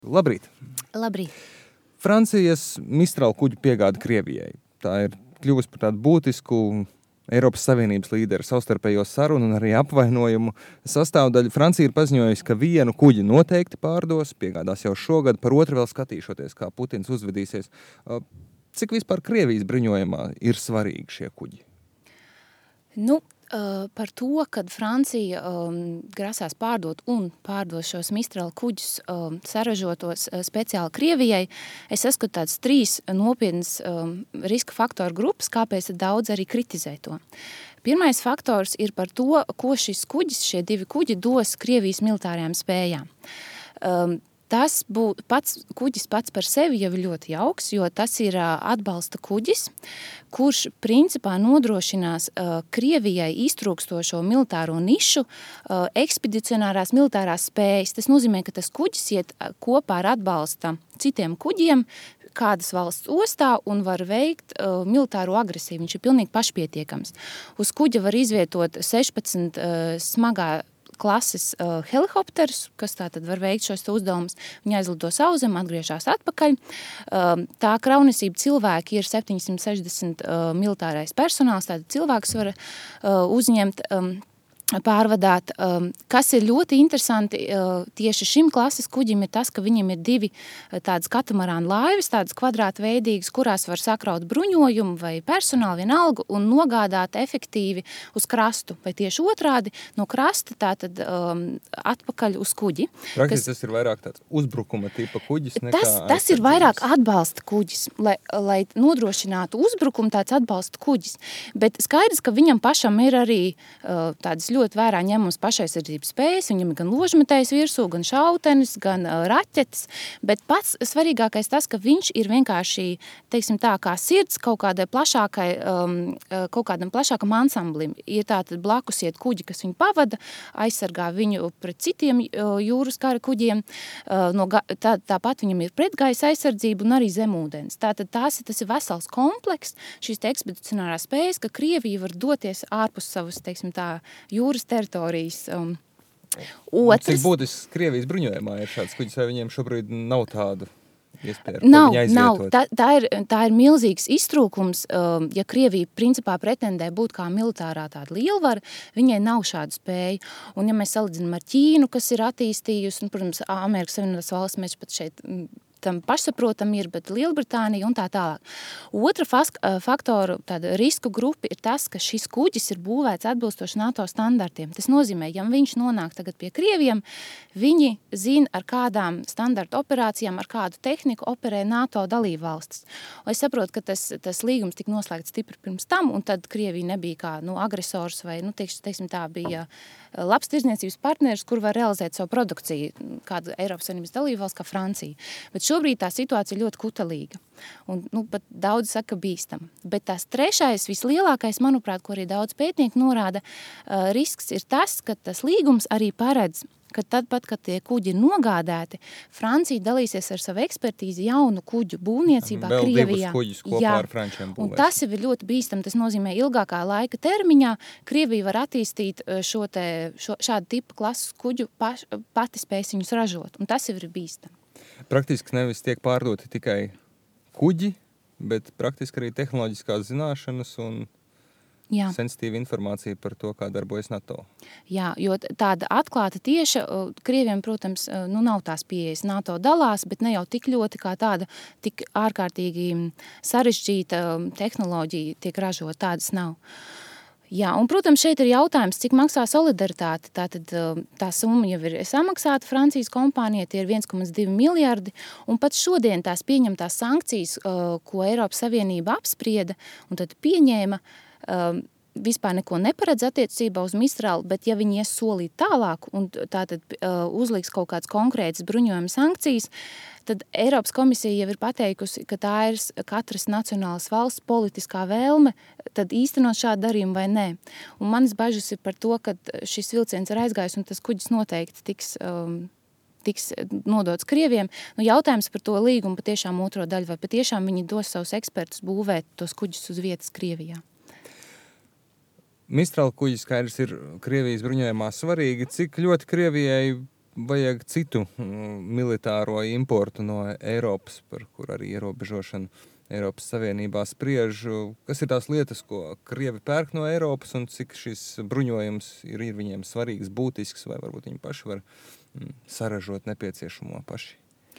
Labrīt! Labrīt! Francijas Mistral kuģu piegāde Krievijai. Tā ir kļuvusi par tādu būtisku Eiropas Savienības līderu savstarpējo sarunu un arī apvainojumu sastāvdaļu. Francija ir paziņojusi, ka vienu kuģi noteikti pārdos, piegādās jau šogad, par otru vēl skatīšoties, kā Putins uzvedīsies. Cik vispār Krievijas bruņojumā ir svarīgi šie kuģi? Par to, kad Francija grasās pārdos šos Mistral kuģus saražotos speciāli Krievijai, es saskatu tādas 3 nopietnas riska faktoru grupas, kāpēc daudz arī kritizē to. Pirmais faktors ir par to, ko šie 2 kuģi dos Krievijas militārajām spējām. Tas kuģis pats par sevi jau ir ļoti jauks, jo tas ir atbalsta kuģis, kurš principā nodrošinās Krievijai iztrūkstošo militāro nišu, ekspedicionārās militārās spējas. Tas nozīmē, ka tas kuģis iet kopā ar atbalsta citiem kuģiem, kādas valsts ostā un var veikt militāro agresiju. Viņš ir pilnīgi pašpietiekams. Uz kuģa var izvietot 16 smagā klases helikopterus, kas tātad var veikt šos uzdevumus. Viņi aizlido sauzem, atgriežās atpakaļ. Tā kraunesība cilvēki ir 760 militārais personāls, tātad cilvēks var uzņemt, pārvadāt. Kas ir ļoti interesanti tieši šim klases kuģim ir tas, ka viņam ir 2 tādas katamarāna laivas, tādas kvadrātveidīgas, kurās var sakraut bruņojumu vai personālu vienalgu un nogādāt efektīvi uz krastu, vai tieši otrādi no krasta tātad atpakaļ uz kuģi. Praktiski tas ir vairāk tāds uzbrukuma tipa kuģis nekā tas ir vairāk atbalsta kuģis, lai nodrošinātu uzbrukumu tāds atbalsta kuģis. Bet skaidrs, ka viņam pašam ir arī tādas ļoti vērā ņemums pašaizsardzības spējas, viņam ir gan ložmetējs virsū, gan šautenis, gan raķetes, bet pats svarīgākais tas, ka viņš ir vienkārši, teiksim tā, kā sirds kaut kādam plašākam ansamblim. Ir tātad blakus iet kuģi, kas viņu pavada, aizsargā viņu pret citiem jūras kara kuģiem, tāpat viņam ir pretgaisa aizsardzība un arī zemūdens. Tātad tas ir vesels kompleks, šīs ekspedicionārās spējas, ka Krievija var doties ārpus savas, teiksim tā, jūras teritorijas. Cik būtisks Krievijas bruņojumā ir šāds kuģis, vai viņiem šobrīd nav tādu iespēju? Nav. Tā ir milzīgs iztrūkums. Ja Krievija principā pretendē būt kā militārā tāda lielvara, viņai nav šādu spēju. Un ja mēs salīdzinām ar Ķīnu, kas ir attīstījusi, protams, Amerikas Savienotās valsts, mēs pat šeit tam pašsaprotam ir, bet Lielbritānija un tā tālāk. Otra faktoru tāda risku grupa ir tas, ka šis kuģis ir būvēts atbilstoši NATO standartiem. Tas nozīmē, ja viņš nonāk tagad pie Krieviem, viņi zina, ar kādām standarta operācijām, ar kādu tehniku operē NATO dalībvalstis. Un es saprotu, ka tas līgums tika noslēgts stipri pirms tam, un tad Krievija nebija kā agresors vai, teiksim tā, bija labs tirdzniecības partneris, kur var realizēt savu produkciju, kāda Eiropas Savienības dalībvalsts, kā Francija. Bet šobrīd tā situācija ir ļoti kutelīga un pat daudz saka bīstam. Bet tās trešais, vislielākais, manuprāt, ko arī daudz pētnieku norāda, risks ir tas, ka tas līgums arī paredz, ka tad, kad tie kuģi ir nogādēti, Francija dalīsies ar savu ekspertīzi jaunu kuģu būvniecībā Krievijā. Vēl 2 kuģus kopā ar frančiem būvēs. Un tas ir ļoti bīstam, tas nozīmē ilgākā laika termiņā. Krievija var attīstīt šādu tipu klases kuģu, pati spēs viņus ražot, un tas ir bīstam. Praktiski nevis tiek pārdoti tikai kuģi, bet praktiski arī tehnoloģiskās zināšanas un sensitīva informācija par to, kā darbojas NATO. Jā, jo tāda atklāta tieša, Krieviem, protams, nav tās pieejas. NATO dalās, bet ne jau tik ļoti kā tāda, tik ārkārtīgi sarežģīta tehnoloģija tiek ražot, tādas nav. Jā, un, protams, šeit ir jautājums, cik maksā solidaritāte. Tātad tā summa jau ir samaksāta Francijas kompānijai, tie ir 1,2 miljardi, un pat šodien tās pieņemtās sankcijas, ko Eiropas Savienība apsprieda un tad pieņēma, vispār neko neparedz attiecībā uz Mistral, bet ja viņi ies solīt tālāk un tātad uzliks kaut kāds konkrēts bruņojuma sankcijas, tad Eiropas komisija jau ir pateikusi, ka tā ir katras nacionālas valsts politiskā vēlme tad īstenot šādu darījumu vai nē. Un manas bažas ir par to, ka šis vilciens ir aizgājis un tas kuģis noteikti tiks nodots Krieviem. Jautājums par to līgumu patiešām otro daļu, vai patiešām viņi dos savus ekspertus būvēt tos kuģus uz vietas Krievijā. Mistral kuģi skaidrs ir Krievijas bruņojumā svarīgi. Cik ļoti Krievijai vajag citu militāro importu no Eiropas, par kur arī ierobežošanu Eiropas Savienībā spriež. Kas ir tās lietas, ko Krievi pērk no Eiropas un cik šis bruņojums ir viņiem svarīgs, būtisks, vai varbūt viņi paši var saražot nepieciešamo paši?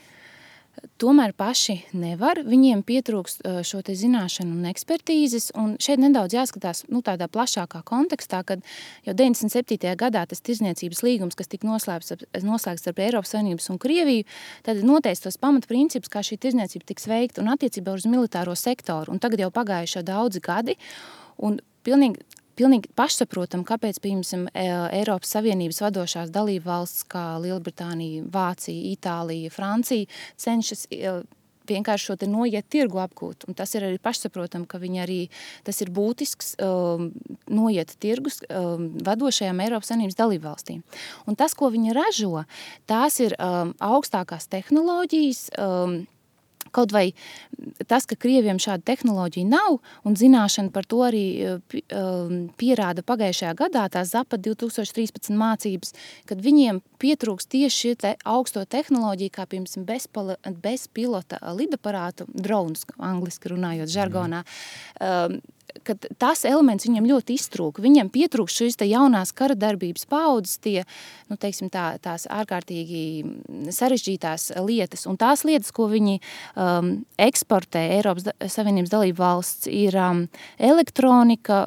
Tomēr paši nevar, viņiem pietrūkst šo te zināšanu un ekspertīzes, un šeit nedaudz jāskatās tādā plašākā kontekstā, kad jau 97. gadā tas tirdzniecības līgums, kas tika noslēgts starp Eiropas Savienības un Krieviju, tad noteica tos pamatprincipus, kā šī tirdzniecība tiks veikta un attiecībā uz militāro sektoru, un tagad jau pagājuši daudzi gadi, un pilnīgi pašsaprotam, kāpēc, piemēram, Eiropas Savienības vadošās dalību valsts, kā Lielbritānija, Vācija, Itālija, Francija, cenšas vienkārši šo te noiet tirgu apgūt. Un tas ir arī pašsaprotam, ka viņi arī, tas ir būtisks noiet tirgus vadošajām Eiropas Savienības dalību valstīm. Un tas, ko viņi ražo, tās ir augstākās tehnoloģijas, kaut vai tas, ka Krieviem šāda tehnoloģija nav, un zināšana par to arī pierāda pagājušajā gadā, tās Zapad 2013 mācības, kad viņiem pietrūks tieši šie te augsto tehnoloģiju, kā piemēram bezpilota lidaparātu, drones, angliski runājot žargonā, kad tas elements viņam ļoti iztrūka. Viņam pietrūkst šīs te jaunās kara darbības paudzes, tās ārkārtīgi sarežģītās lietas. Un tās lietas, ko viņi eksportē Eiropas Savienības dalību valsts, ir elektronika,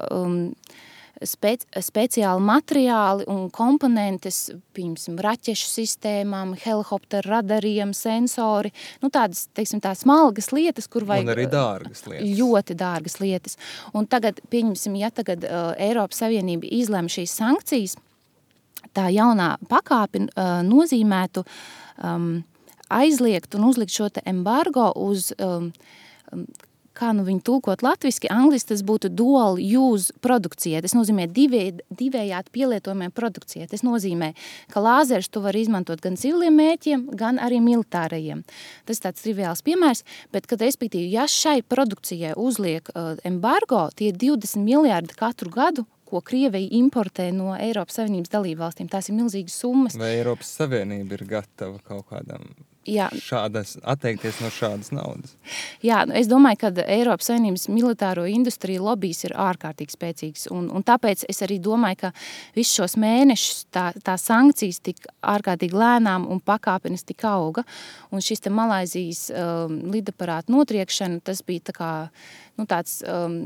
speciāli materiāli un komponentes, piemēram, raķešu sistēmām, helikopteru radariem, sensori, tādas, tās smalgas lietas, kur vajag... Un arī dārgas lietas. Ļoti dārgas lietas. Un tagad, pieņemsim, ja tagad Eiropas Savienība izlem šīs sankcijas, tā jaunā pakāpe nozīmētu aizliegt un uzlikt šo te embargo uz... kā viņu tulkot latviski, angliski tas būtu dual use produkcija. Tas nozīmē divējādi pielietojumiem produkcija. Tas nozīmē, ka lāzerus tu vari izmantot gan civiliem mērķiem, gan arī militārajiem. Tas tāds triviāls piemērs, bet, kad respektīvi, ja šai produkcijai uzliek embargo, tie 20 miljārdi katru gadu, ko Krievija importē no Eiropas Savienības dalībvalstīm. Tās ir milzīgas summas. Vai Eiropas Savienība ir gatava kaut kādam atteikties no šādas naudas? Jā, es domāju, ka Eiropas Savienības militāro industriju lobijs ir ārkārtīgi spēcīgs. Un tāpēc es arī domāju, ka visus šos mēnešus tā sankcijas tik ārkārtīgi lēnām un pakāpenes tik auga. Un šis te Malaizijas lidaparātu notriekšana, tas bija tā kā, tāds...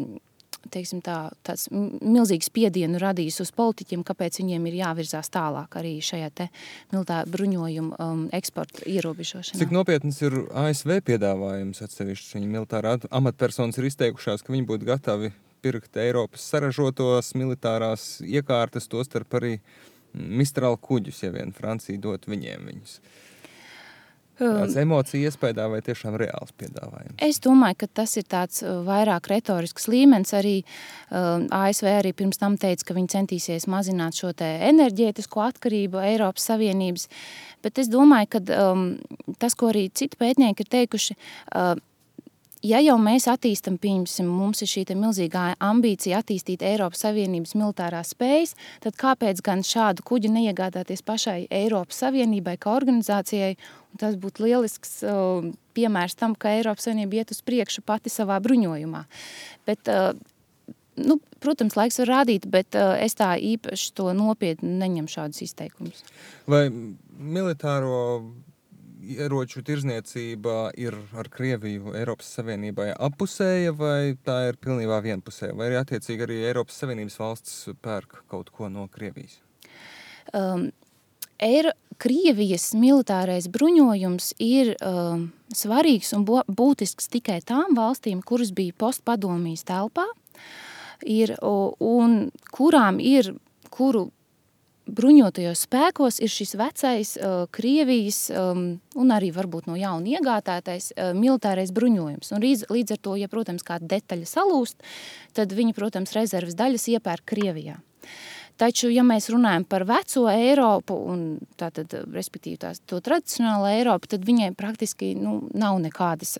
tāds milzīgs spiedienu radījis uz politiķiem, kāpēc viņiem ir jāvirzās tālāk arī šajā te militāra bruņojuma eksporta ierobežošanā. Cik nopietnas ir ASV piedāvājums atsevišķi? Viņa militārā amatpersonas ir izteikušās, ka viņi būtu gatavi pirkt Eiropas saražotos militārās iekārtas, tostarp arī Mistral kuģus, ja vien Francija dot viņiem viņus. Tāds emocija iespējā vai tiešām reāls piedāvājums? Es domāju, ka tas ir tāds vairāk retorisks līmenis. Arī ASV arī pirms tam teica, ka viņi centīsies mazināt šo te enerģētisko atkarību Eiropas Savienības. Bet es domāju, ka tas, ko arī citi pētnieki ir teikuši, ja jau mēs attīstam, pieņemsim, mums ir šī te milzīgā ambīcija attīstīt Eiropas Savienības militārās spējas, tad kāpēc gan šādu kuģi neiegādāties pašai Eiropas Savienībai kā organizācijai? Un tas būtu lielisks piemērs tam, ka Eiropas Savienība iet uz priekšu pati savā bruņojumā. Bet, protams, laiks var rādīt, bet es tā īpaši to nopietni neņemu šādus izteikumus. Vai militāro ieroču tirzniecība ir ar Krieviju Eiropas Savienībai appusēja, vai tā ir pilnībā vienpusēja? Vai arī attiecīgi arī Eiropas Savienības valsts pērk kaut ko no Krievijas? Krievijas militārais bruņojums ir svarīgs un būtisks tikai tām valstīm, kuras bija postpadomijas telpā, un kurām ir, kuru bruņotajos spēkos ir šis vecais Krievijas un arī varbūt no jauna iegātātais militārais bruņojums. Un līdz ar to, ja, protams, kāda detaļa salūst, tad viņi, protams, rezerves daļas iepērk Krievijā. Taču, ja mēs runājam par veco Eiropu un tātad, respektīvi to tradicionālo Eiropu, tad viņai praktiski nav nekādas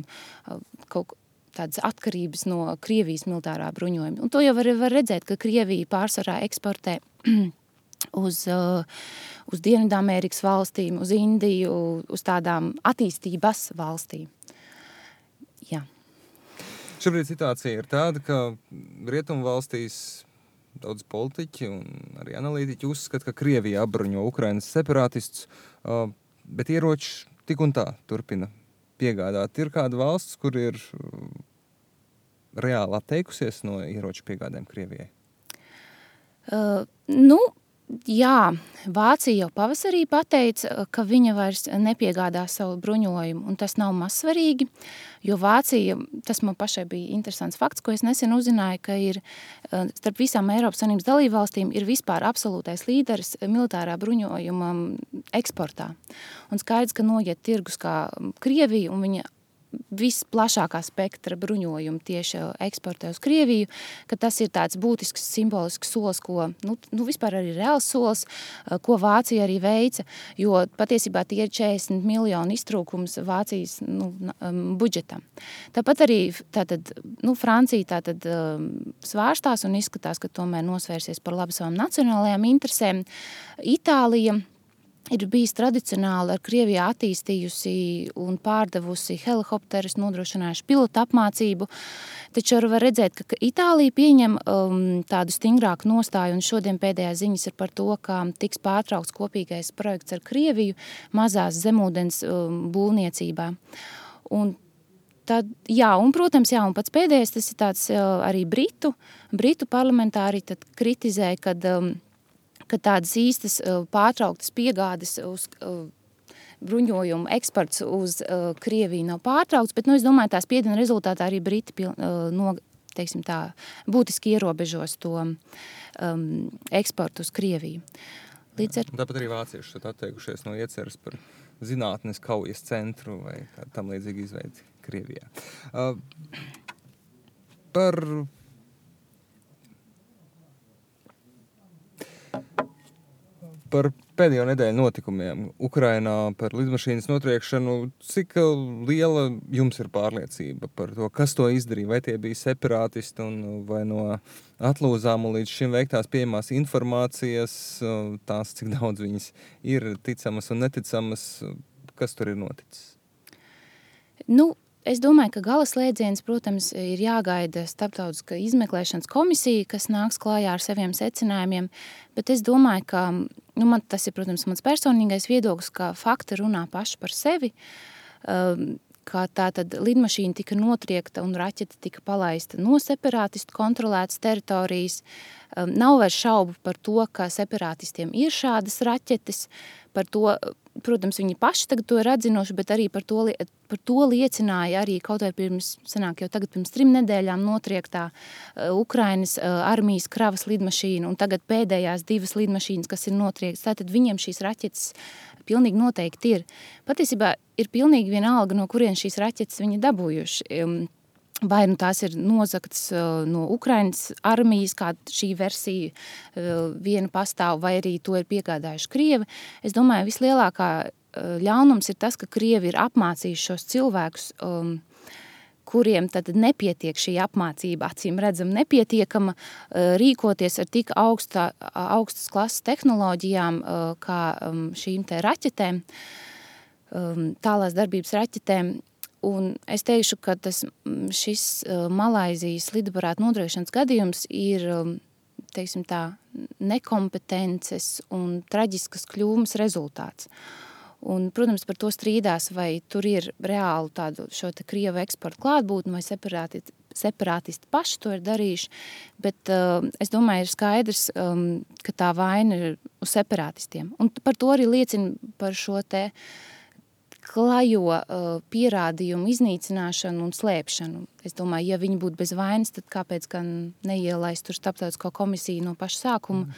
tādas atkarības no Krievijas militārā bruņojuma. Un to jau var redzēt, ka Krievija pārsvarā eksportē uz Dienvidamerikas valstīm, uz Indiju, uz tādām attīstības valstīm. Jā. Šobrīd situācija ir tāda, ka Rietumu valstīs daudz politiķi un arī analītiķi uzskata, ka Krievija apbruņo Ukrainas separātistus, bet ieroči tik un tā turpina piegādāt. Ir kāda valsts, kur ir reāli atteikusies no ieroču piegādēm Krievijai? Jā, Vācija jau pavasarī pateica, ka viņa vairs nepiegādā savu bruņojumu, un tas nav mazsvarīgi, jo Vācija, tas man pašai bija interesants fakts, ko es nesen uzzināju, ka ir starp visām Eiropas Savienības dalībvalstīm ir vispār absolūtais līderis militārā bruņojuma eksportā. Un skaidrs, ka noiet tirgus kā Krievija, un viņa visplašākā spektra bruņojumu tieši eksportē uz Krieviju, ka tas ir tāds būtisks simbolisks solis, ko, vispār arī reāls solis, ko Vācija arī veica, jo patiesībā tie ir 40 miljonu iztrūkums Vācijas budžetam. Tāpat arī Francija svārstās un izskatās, ka tomēr nosvērsies par labu savām nacionālajām interesēm. Itālija ir bijis tradicionāli ar Krievijā attīstījusi un pārdevusi helikopterus, nodrošinājuši pilotu apmācību, taču var redzēt, ka Itālija pieņem tādu stingrāku nostāju, un šodien pēdējās ziņas ir par to, ka tiks pārtraukts kopīgais projekts ar Krieviju mazās zemūdens būvniecībā. Un tad, protams, un pats pēdējais, tas ir tāds arī Britu parlamentāri tad kritizēja, ka tādas īstas pārtrauktas piegādes uz bruņojumu eksports uz Krieviju nav pārtraukts, bet es domāju, tā spiediena rezultātā arī Briti būtiski ierobežos to eksportu uz Krieviju. Tāpat arī vācieši šeit atteikušies no ieceres par zinātnes kaujas centru vai tam līdzīgi izveidi Krievijā. Par pēdējo nedēļu notikumiem Ukrainā, par lidmašīnas notriekšanu, cik liela jums ir pārliecība par to, kas to izdarīja? Vai tie bija separātisti vai no atlūzām un līdz šim veiktās pieejamās informācijas, tās, cik daudz viņas ir ticamas un neticamas, kas tur ir noticis? Es domāju, ka gala slēdziens, protams, ir jāgaida starptautiskā izmeklēšanas komisija, kas nāks klājā ar saviem secinājumiem, bet es domāju, ka, tas ir, protams, mans personīgais viedoklis, ka fakti runā paši par sevi, ka tātad lidmašīna tika notriekta un raķete tika palaista no separātistu kontrolētas teritorijas. Nav vairs šaubu par to, ka separātistiem ir šādas raķetes, par to, protams, viņi paši tagad to ir atzinoši, bet arī par to liecināja arī kaut vai pirms 3 nedēļām notriektā Ukrainas armijas kravas lidmašīna un tagad pēdējās 2 lidmašīnas, kas ir notriektas. Tātad viņiem šīs raķetes pilnīgi noteikti ir. Patiesībā ir pilnīgi vienalga, no kurien šīs raķetes viņi dabūjuši. Vai tās ir nozagtas no Ukrainas armijas, kā šī versija viena pastāv, vai arī to ir piegādājuši Krievi. Es domāju, vislielākā ļaunums ir tas, ka Krievi ir apmācījuši šos cilvēkus, kuriem tad nepietiek šī apmācība, acīm redzam nepietiekama, rīkoties ar tik augstas klases tehnoloģijām, kā šīm te raķetēm, tālās darbības raķetēm. Un es teikšu, ka šis Malaizijas lidaparāta notriekšanas gadījums ir, nekompetences un traģiskas kļūmes rezultāts. Un, protams, par to strīdās, vai tur ir reāli tādu šo te Krievu eksportu klātbūtni, vai separātisti paši to ir darījuši, bet es domāju, ir skaidrs, ka tā vaina ir uz separātistiem. Un par to arī liecina par šo te klajo pierādījumu iznīcināšanu un slēpšanu. Es domāju, ja viņi būtu bez vainas, tad kāpēc gan neielaist tur starptautisko komisiju no paša sākuma